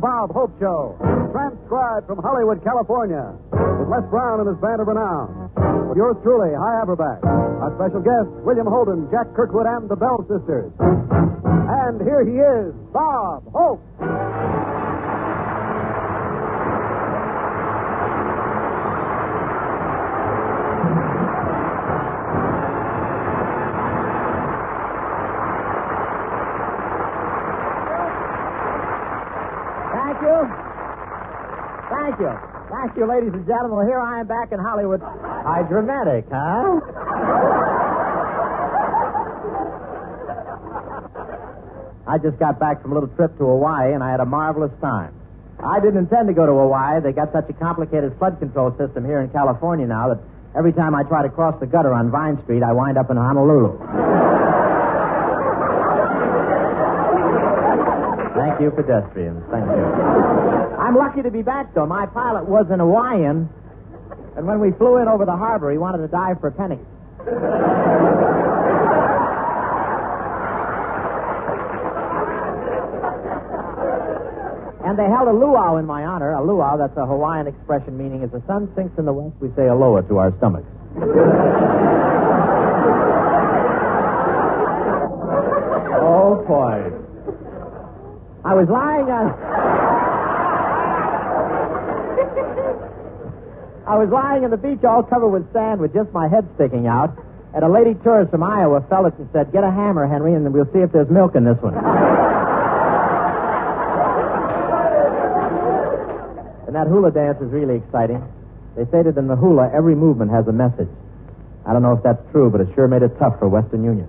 Bob Hope Show, transcribed from Hollywood, California, with Les Brown and his band of renown. With yours truly, Hi Averback. Our special guests, William Holden, Jack Kirkwood, and the Bell Sisters. And here he is, Bob Hope. Thank you, ladies and gentlemen. Well, here I am back in Hollywood. Hi, dramatic, huh? I just got back from a little trip to Hawaii, and I had a marvelous time. I didn't intend to go to Hawaii. They got such a complicated flood control system here in California now that every time I try to cross the gutter on Vine Street, I wind up in Honolulu. Thank you, pedestrians. Thank you. I'm lucky to be back, though. My pilot was an Hawaiian, and when we flew in over the harbor, he wanted to dive for pennies. And they held a luau in my honor. A luau, that's a Hawaiian expression meaning as the sun sinks in the west, we say aloha to our stomachs. Oh, boy. I was lying on the beach all covered with sand with just my head sticking out, and a lady tourist from Iowa fell it and said, "Get a hammer, Henry, and we'll see if there's milk in this one." And that hula dance is really exciting. They say that in the hula, every movement has a message. I don't know if that's true, but it sure made it tough for Western Union.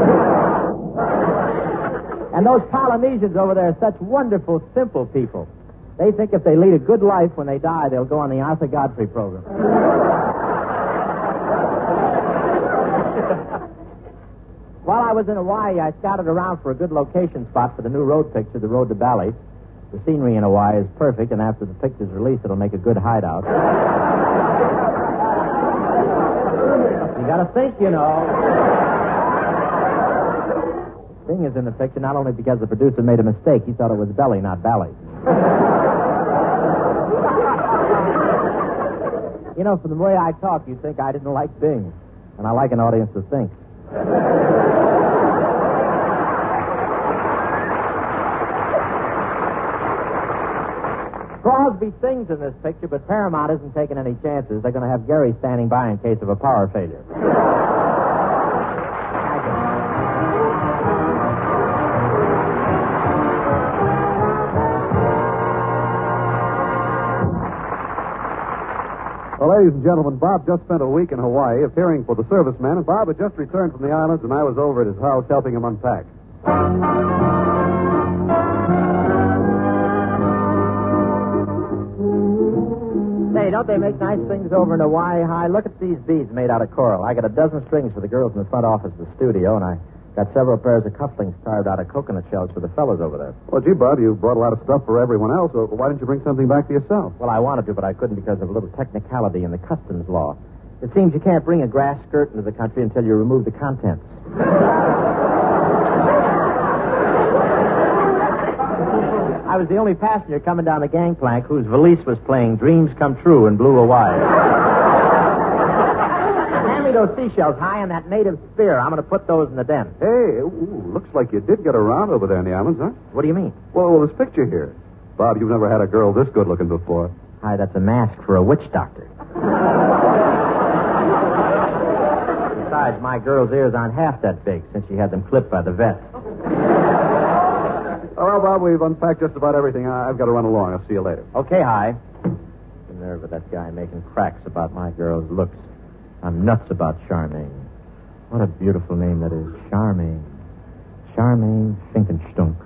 And those Polynesians over there are such wonderful, simple people. They think if they lead a good life when they die, they'll go on the Arthur Godfrey program. While I was in Hawaii, I scouted around for a good location spot for the new road picture, The Road to Bali. The scenery in Hawaii is perfect, and after the picture's released, it'll make a good hideout. You gotta think, you know. Thing is in the picture not only because the producer made a mistake. He thought it was belly, not ballet. You know, from the way I talk, you'd think I didn't like Bing. And I like an audience to think. Crosby sings in this picture, but Paramount isn't taking any chances. They're going to have Gary standing by in case of a power failure. Well, ladies and gentlemen, Bob just spent a week in Hawaii appearing for the servicemen, and Bob had just returned from the islands, and I was over at his house helping him unpack. Say, don't they make nice things over in Hawaii High? Look at these beads made out of coral. I got a dozen strings for the girls in the front office of the studio, and I got several pairs of cufflinks carved out of coconut shells for the fellas over there. Well, gee, Bob, you brought a lot of stuff for everyone else. So why didn't you bring something back for yourself? Well, I wanted to, but I couldn't because of a little technicality in the customs law. It seems you can't bring a grass skirt into the country until you remove the contents. I was the only passenger coming down the gangplank whose valise was playing Dreams Come True in Blue Hawaii. Hand me those seashells high in that native spear. I'm going to put those in the den. Hey, looks like you did get around over there in the islands, huh? What do you mean? Well, this picture here. Bob, you've never had a girl this good looking before. Hi, that's a mask for a witch doctor. Besides, my girl's ears aren't half that big since she had them clipped by the vet. All right, Bob, we've unpacked just about everything. I've got to run along. I'll see you later. Okay, Hi. The nerve of that guy making cracks about my girl's looks. I'm nuts about Charmaine. What a beautiful name that is. Charmaine. Charmaine Finkenstunk.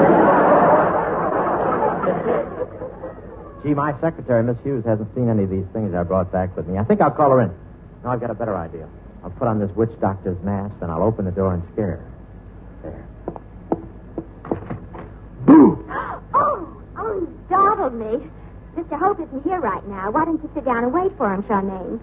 Gee, my secretary, Miss Hughes, hasn't seen any of these things I brought back with me. I think I'll call her in. No, I've got a better idea. I'll put on this witch doctor's mask, and I'll open the door and scare her. There. Boo! Oh, you startled me. Mr. Hope isn't here right now. Why don't you sit down and wait for him, Charmaine?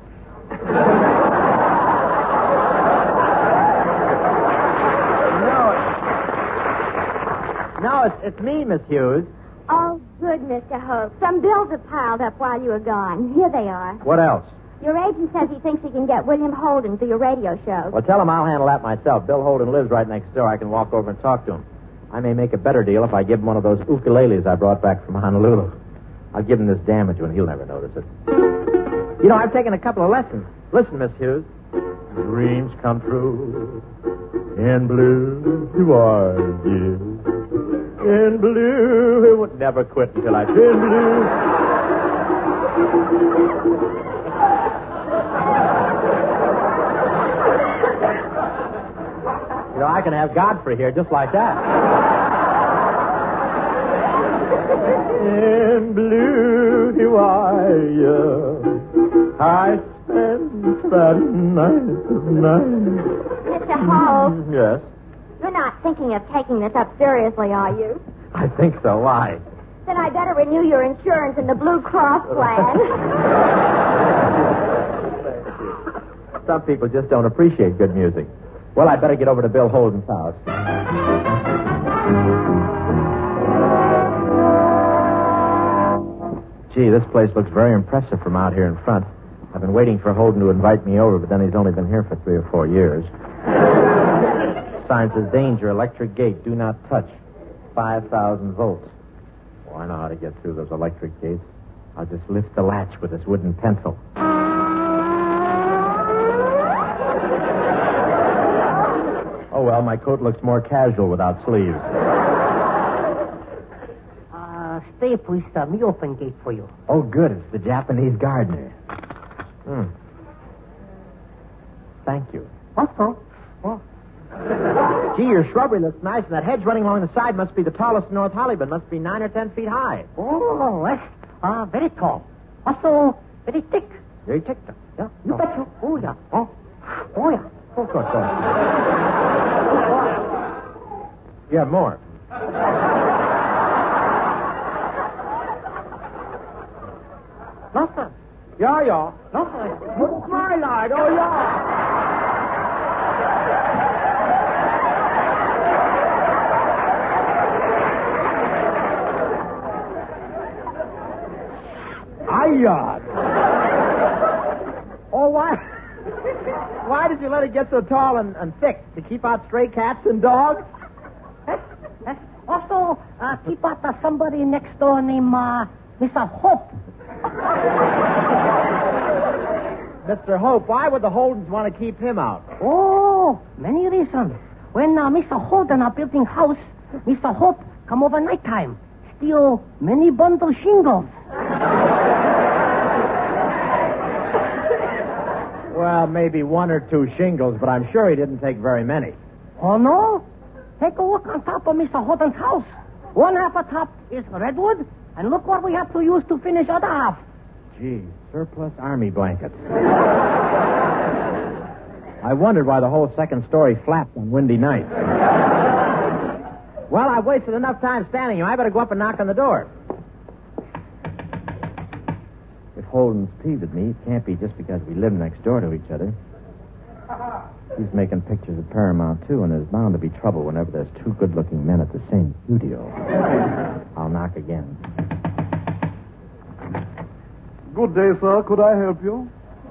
No, it's me, Miss Hughes. Oh, Good, Mr. Hope. Some bills have piled up while you were gone. Here they are. What else? Your agent says he thinks he can get William Holden for your radio show. Well, tell him I'll handle that myself. Bill Holden lives right next door. I can walk over and talk to him. I may make a better deal if I give him one of those ukuleles I brought back from Honolulu. I'll give him this damage one. He'll never notice it. You know, I've taken a couple of lessons. Listen, Miss Hughes. Dreams come true. In blue, you are, dear. In blue, it would never quit until I... In blue... You know, I can have Godfrey here just like that. In blue, you are, I spent that night. Mr. Hope. Yes? You're not thinking of taking this up seriously, are you? I think so. Why? Then I better renew your insurance in the Blue Cross plan. Some people just don't appreciate good music. Well, I'd better get over to Bill Holden's house. Gee, this place looks very impressive from out here in front. I've been waiting for Holden to invite me over, but then he's only been here for 3 or 4 years. Sign says, danger, electric gate, do not touch. 5,000 volts. Oh, I know how to get through those electric gates. I'll just lift the latch with this wooden pencil. Oh, well, my coat looks more casual without sleeves. Stay, please. Me open gate for you. Oh, good. It's the Japanese gardener. Thank you. Also. Oh. Gee, your shrubbery looks nice, and that hedge running along the side must be the tallest in North Hollywood. Must be 9 or 10 feet high. Oh, yes. Very tall. Also, very thick. Very thick. Yeah, you betcha. Oh, yeah. Oh, yeah. Of course. Yeah, more. No, sir. Yeah. No, sir. It's my light. Oh, yeah. Oh, why did you let it get so tall and thick? To keep out stray cats and dogs? Also, keep out somebody next door named Mr. Hope. Mr. Hope, why would the Holdens want to keep him out? Oh, many reasons. When Mr. Holden are building house, Mr. Hope come over nighttime, steal many bundle shingles. Well, maybe 1 or 2 shingles, but I'm sure he didn't take very many. Oh, no? Take a look on top of Mr. Holden's house. 1 half of top is redwood, and look what we have to use to finish other half. Gee, surplus army blankets. I wondered why the whole second story flapped on windy nights. Well, I've wasted enough time standing here. I better go up and knock on the door. If Holden's peeved at me, it can't be just because we live next door to each other. He's making pictures at Paramount, too, and there's bound to be trouble whenever there's 2 good-looking men at the same studio. I'll knock again. Good day, sir. Could I help you?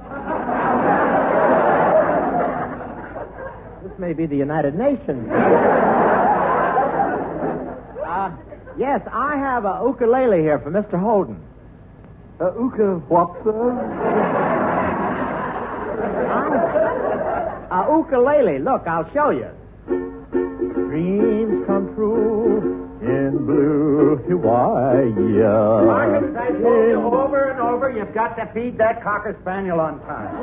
This may be the United Nations. Yes, I have a ukulele here for Mr. Holden. What, sir? A ukulele. Look, I'll show you. Dreams come true in blue Hawaii. Marcus, I told you over and over, you've got to feed that Cocker Spaniel on time.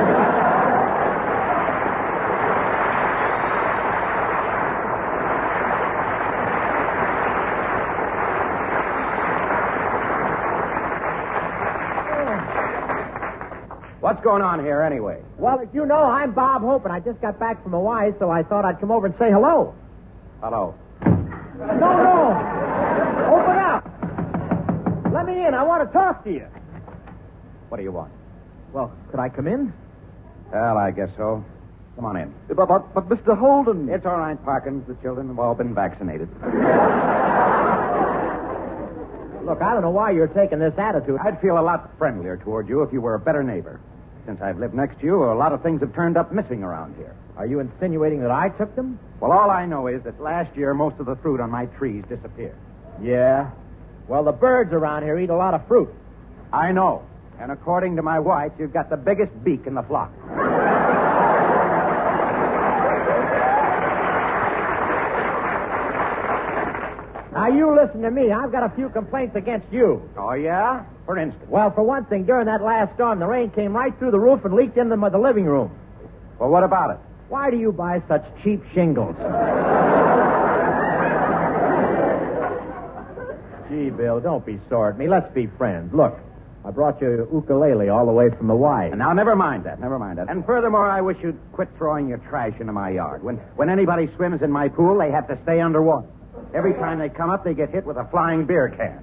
What's going on here, anyway? Well, as you know, I'm Bob Hope, and I just got back from Hawaii, so I thought I'd come over and say hello. Hello. No. Open up. Let me in. I want to talk to you. What do you want? Well, could I come in? Well, I guess so. Come on in. But Mr. Holden... It's all right, Parkins. The children have all been vaccinated. Look, I don't know why you're taking this attitude. I'd feel a lot friendlier toward you if you were a better neighbor. Since I've lived next to you, a lot of things have turned up missing around here. Are you insinuating that I took them? Well, all I know is that last year most of the fruit on my trees disappeared. Yeah. Well, the birds around here eat a lot of fruit. I know. And according to my wife, you've got the biggest beak in the flock. Now, you listen to me. I've got a few complaints against you. Oh, yeah? For instance? Well, for one thing, during that last storm, the rain came right through the roof and leaked into the living room. Well, what about it? Why do you buy such cheap shingles? Gee, Bill, don't be sore at me. Let's be friends. Look, I brought you a ukulele all the way from Hawaii. Now, never mind that. And furthermore, I wish you'd quit throwing your trash into my yard. When anybody swims in my pool, they have to stay underwater. Every time they come up, they get hit with a flying beer can.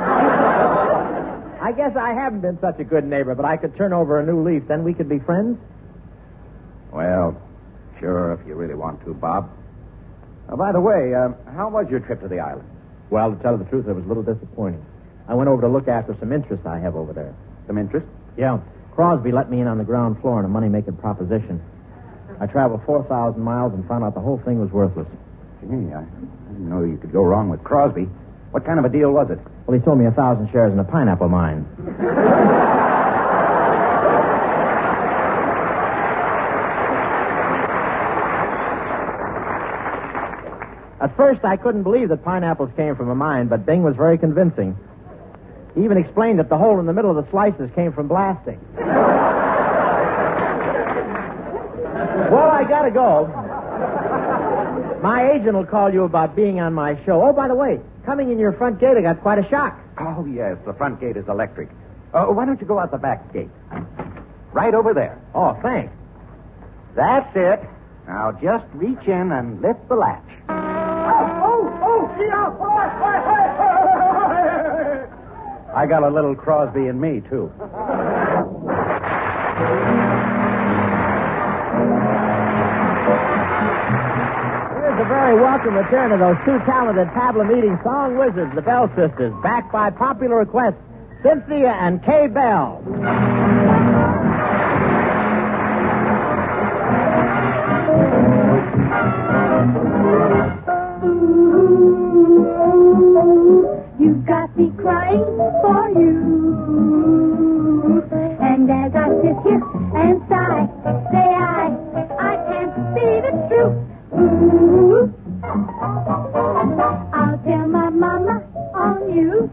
I guess I haven't been such a good neighbor, but I could turn over a new leaf. Then we could be friends? Well, sure, if you really want to, Bob. By the way, how was your trip to the island? Well, to tell you the truth, it was a little disappointing. I went over to look after some interests I have over there. Some interest? Yeah. Crosby let me in on the ground floor on a money-making proposition. I traveled 4,000 miles and found out the whole thing was worthless. Gee, I didn't know you could go wrong with Crosby. What kind of a deal was it? Well, he sold me 1,000 shares in a pineapple mine. At first, I couldn't believe that pineapples came from a mine, but Bing was very convincing. He even explained that the hole in the middle of the slices came from blasting. Well, I gotta go. My agent will call you about being on my show. Oh, by the way, coming in your front gate, I got quite a shock. Oh, yes, the front gate is electric. Why don't you go out the back gate? Right over there. Oh, thanks. That's it. Now, just reach in and lift the latch. I got a little Crosby in me, too. Here's a very welcome return of those two talented tablet-eating song wizards, the Bell Sisters, backed by popular request, Cynthia and Kay Bell. You got me crying for you. And as I sit here and sigh, say I can't believe it's true. Ooh, I'll tell my mama on you.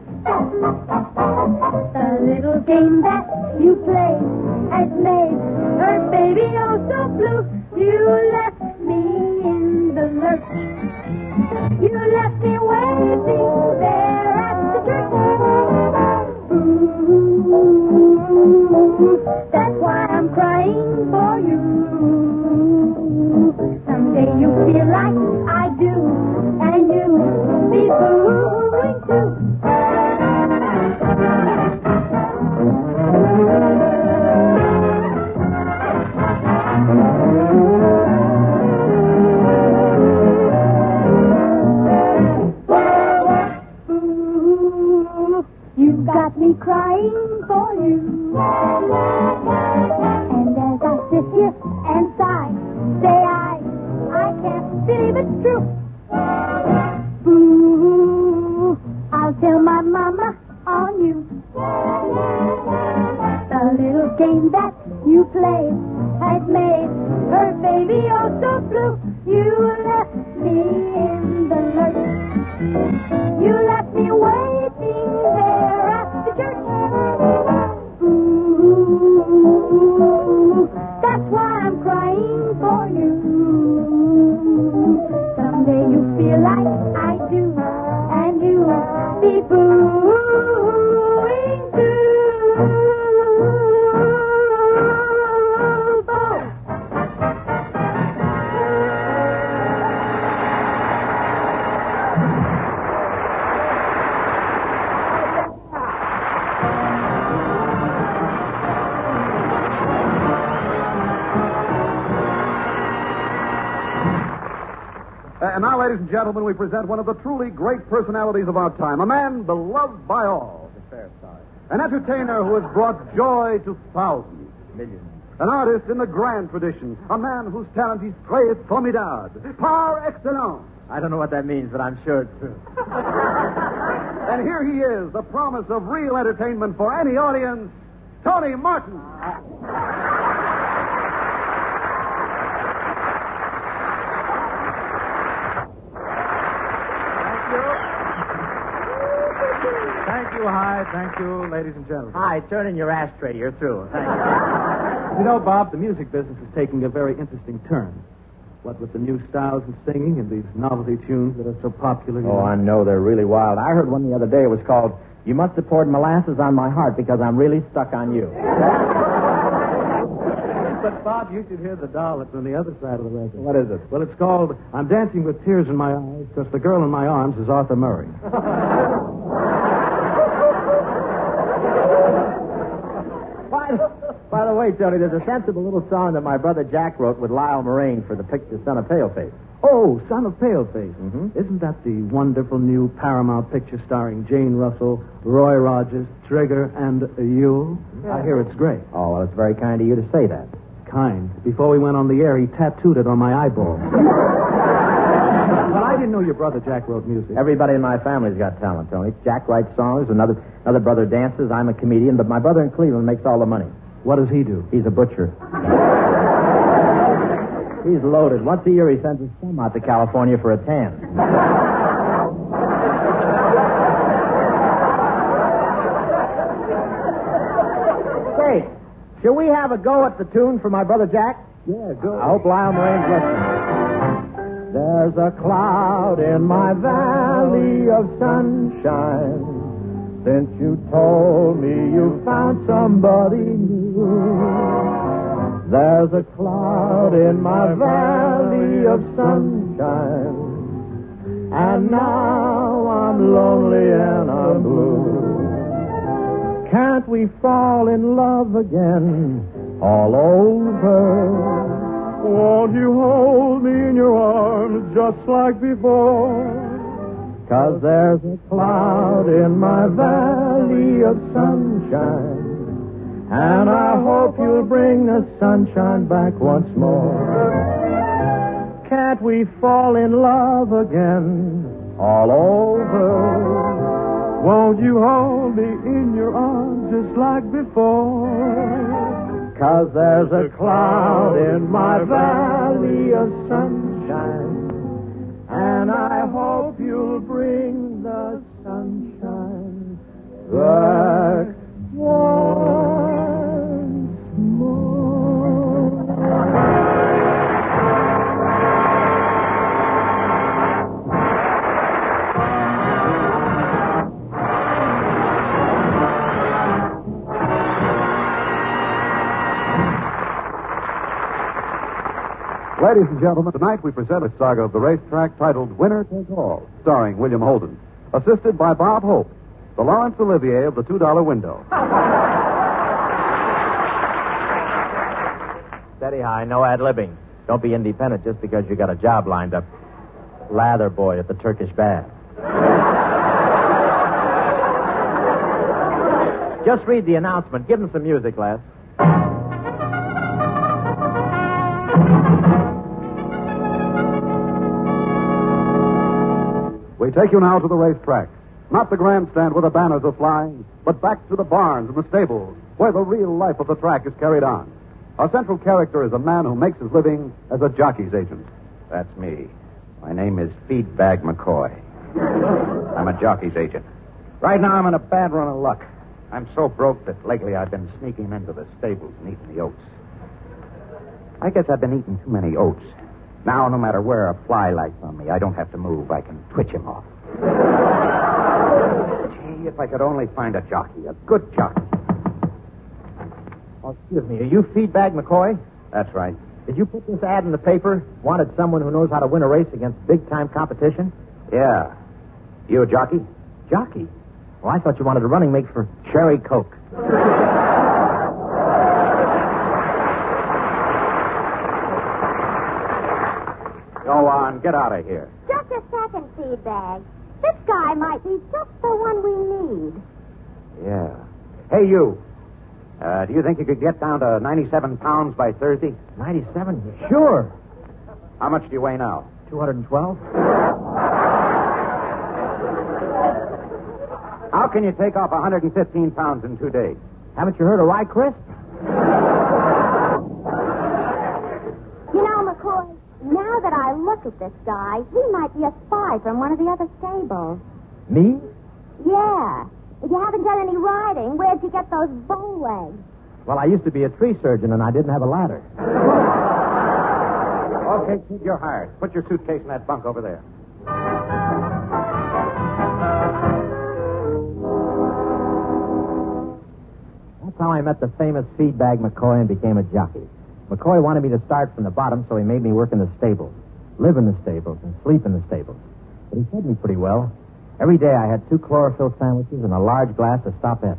The little game that you play has made her baby oh so blue. You left me in the lurch. You left me waiting there at the church. Ooh, that's why I'm crying for you. Someday you feel like I do, and you'll be booing too. You got me crying for you. And as I sit here and sigh, say I can't believe it's true. Boo, I'll tell my mama on you. The little game that you play has made her baby oh so blue. You left me in the lurch. You left me waiting there at the church. Ooh, that's why I'm crying for you. Someday And now, ladies and gentlemen, we present one of the truly great personalities of our time. A man beloved by all. An entertainer who has brought joy to thousands. Millions. An artist in the grand tradition. A man whose talent is très formidable. Par excellence. I don't know what that means, but I'm sure it's true. And here he is, the promise of real entertainment for any audience, Tony Martin. Thank you, Hyde. Thank you, ladies and gentlemen. Hi, turn in your ashtray. You're through. Thank you. You know, Bob, the music business is taking a very interesting turn. What with the new styles of singing and these novelty tunes that are so popular. Oh, I know. They're really wild. I heard one the other day. It was called, "You Must Have Poured Molasses on My Heart Because I'm Really Stuck on You." But, Bob, you should hear the doll that's on the other side of the record. What is it? Well, it's called "I'm Dancing with Tears in My Eyes" because the girl in my arms is Arthur Murray. By the way, Tony, there's a sensible little song that my brother Jack wrote with Lyle Moraine for the picture Son of Paleface. Oh, Son of Paleface. Mm-hmm. Isn't that the wonderful new Paramount picture starring Jane Russell, Roy Rogers, Trigger, and Yule? Yeah. I hear it's great. Oh, well, it's very kind of you to say that. Kind. Before we went on the air, he tattooed it on my eyeball. But I didn't know your brother Jack wrote music. Everybody in my family's got talent, Tony. Jack writes songs, another brother dances, I'm a comedian, but my brother in Cleveland makes all the money. What does he do? He's a butcher. He's loaded. Once a year he sends his son out to California for a tan. Say, shall we have a go at the tune for my brother Jack? Yeah, good. I hope Lyle Moraine's listening. There's a cloud in my valley of sunshine. Since you told me you found somebody new. There's a cloud in my valley of sunshine. And now I'm lonely and I'm blue. Can't we fall in love again all over? Won't you hold me in your arms just like before? 'Cause there's a cloud in my valley of sunshine. And I hope you'll bring the sunshine back once more. Can't we fall in love again all over? Won't you hold me in your arms just like before? 'Cause there's a cloud in my valley of sunshine. And I hope you'll bring the sunshine back once more. Ladies and gentlemen, tonight we present a saga of the racetrack titled Winner Take All, starring William Holden, assisted by Bob Hope, the Laurence Olivier of the $2 window. Steady high, no ad-libbing. Don't be independent just because you got a job lined up. Lather boy at the Turkish bath. Just read the announcement. Give them some music, lads. We take you now to the racetrack. Not the grandstand where the banners are flying, but back to the barns and the stables, where the real life of the track is carried on. Our central character is a man who makes his living as a jockey's agent. That's me. My name is Feedbag McCoy. I'm a jockey's agent. Right now, I'm in a bad run of luck. I'm so broke that lately I've been sneaking into the stables and eating the oats. I guess I've been eating too many oats. Now, no matter where a fly lights on me, I don't have to move. I can twitch him off. Gee, if I could only find a jockey, a good jockey. Oh, excuse me. Are you Feedbag McCoy? That's right. Did you put this ad in the paper? Wanted someone who knows how to win a race against big-time competition? Yeah. You a jockey? Jockey? Well, I thought you wanted a running mate for Cherry Coke. Go on, get out of here. Just a second, Feedbag. This guy might be just the one we need. Yeah. Hey, you. Do you think you could get down to 97 pounds by Thursday? 97? Sure. How much do you weigh now? 212? How can you take off 115 pounds in 2 days? Haven't you heard of Rye Crisp? You know, McCoy, now that I look at this guy, he might be a spy from one of the other stables. Me? Yeah. If you haven't done any riding, where'd you get those bow legs? Well, I used to be a tree surgeon, and I didn't have a ladder. Okay, kid, you're hired. Put your suitcase in that bunk over there. That's how I met the famous Feedbag McCoy and became a jockey. McCoy wanted me to start from the bottom, so he made me work in the stables, live in the stables, and sleep in the stables. But he fed me pretty well. Every day I had 2 chlorophyll sandwiches and a large glass of Stop-Ets.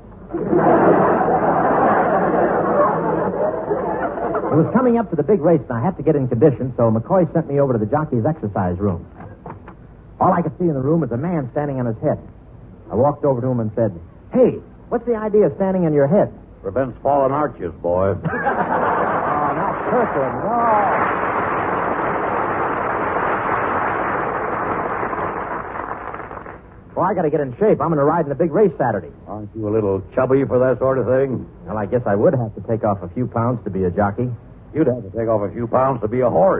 It was coming up to the big race, and I had to get in condition, so McCoy sent me over to the jockey's exercise room. All I could see in the room was a man standing on his head. I walked over to him and said, "Hey, what's the idea of standing on your head?" Prevents fallen arches, boy. Oh, not Kirkwood, no. Well, I got to get in shape. I'm going to ride in the big race Saturday. Aren't you a little chubby for that sort of thing? Well, I guess I would have to take off a few pounds to be a jockey. You'd have to take off a few pounds to be a horse.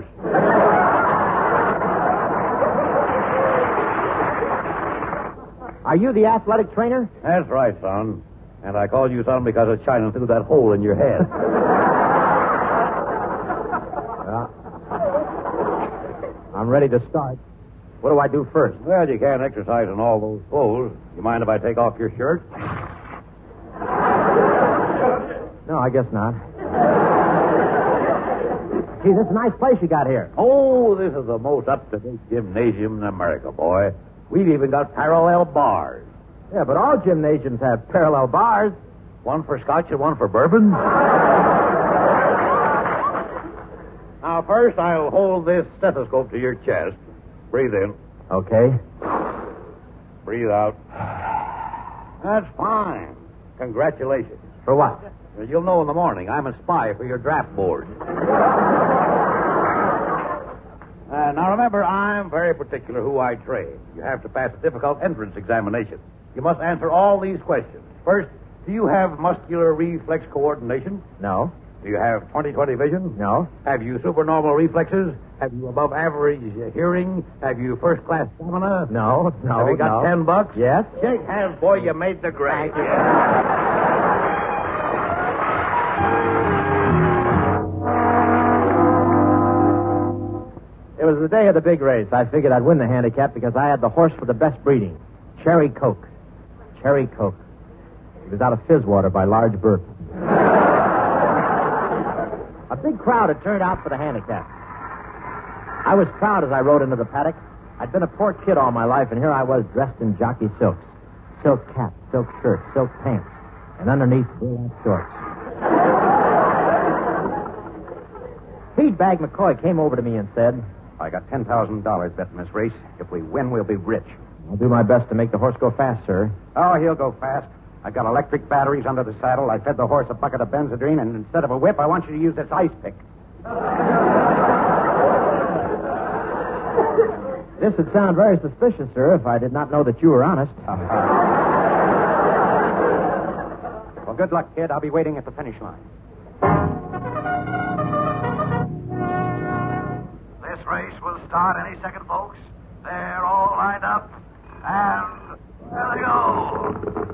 Are you the athletic trainer? That's right, son. And I called you son because of shining through that hole in your head. I'm ready to start. What do I do first? Well, you can't exercise in all those clothes. You mind if I take off your shirt? No, I guess not. Gee, this is a nice place you got here. Oh, this is the most up-to-date gymnasium in America, boy. We've even got parallel bars. Yeah, but all gymnasiums have parallel bars. One for scotch and one for bourbon. Now, first, I'll hold this stethoscope to your chest. Breathe in. Okay. Breathe out. That's fine. Congratulations. For what? You'll know in the morning. I'm a spy for your draft board. Now, remember, I'm very particular who I train. You have to pass a difficult entrance examination. You must answer all these questions. First, do you have muscular reflex coordination? No. Do you have 20/20 vision? No. Have you supernormal reflexes? Have you above average hearing? Have you first class stamina? No. Have you got $10? Yes. Shake hands, boy. You made the grade. It was the day of the big race. I figured I'd win the handicap because I had the horse for the best breeding. Cherry Coke. Cherry Coke. He was out of Fizzwater by Large Burke. A big crowd had turned out for the handicap. I was proud as I rode into the paddock. I'd been a poor kid all my life, and here I was dressed in jockey silks. Silk cap, silk shirt, silk pants, and underneath burlap shorts. Feedbag McCoy came over to me and said, I got $10,000 bet in this race. If we win, we'll be rich. I'll do my best to make the horse go fast, sir. Oh, he'll go fast. I've got electric batteries under the saddle. I fed the horse a bucket of Benzedrine, and instead of a whip, I want you to use this ice pick. This would sound very suspicious, sir, if I did not know that you were honest. Well, good luck, kid. I'll be waiting at the finish line. This race will start any second, folks. They're all lined up, and there they go.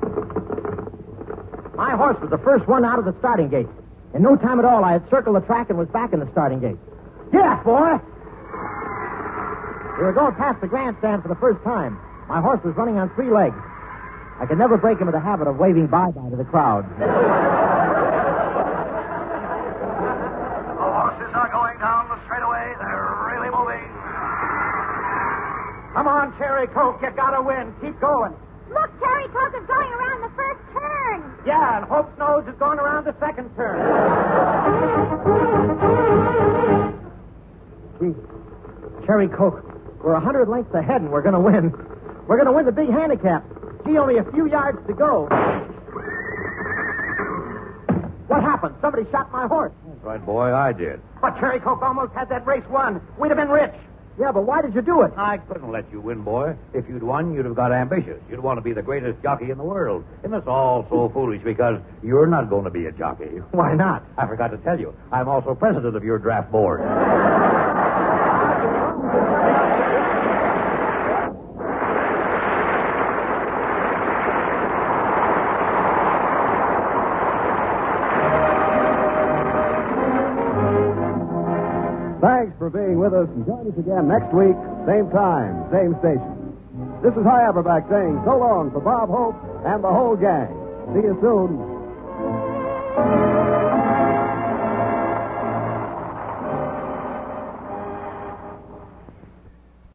My horse was the first one out of the starting gate. In no time at all, I had circled the track and was back in the starting gate. Yeah, boy! We were going past the grandstand for the first time. My horse was running on 3 legs. I could never break into the habit of waving bye-bye to the crowd. The horses are going down the straightaway. They're really moving. Come on, Cherry Coke. You gotta win. Keep going. Look, Cherry Coke is going around the first turn. Yeah, and Hope's Nose is going around the second turn. Cherry Coke, we're 100 lengths ahead, and we're going to win. We're going to win the big handicap. Gee, only a few yards to go. What happened? Somebody shot my horse. That's right, boy, I did. But Cherry Coke almost had that race won. We'd have been rich. Yeah, but why did you do it? I couldn't let you win, boy. If you'd won, you'd have got ambitious. You'd want to be the greatest jockey in the world. And it's all so foolish because you're not going to be a jockey. Why not? I forgot to tell you. I'm also president of your draft board. Thanks for being with us, and join us again next week, same time, same station. This is High Averback saying so long for Bob Hope and the whole gang. See you soon.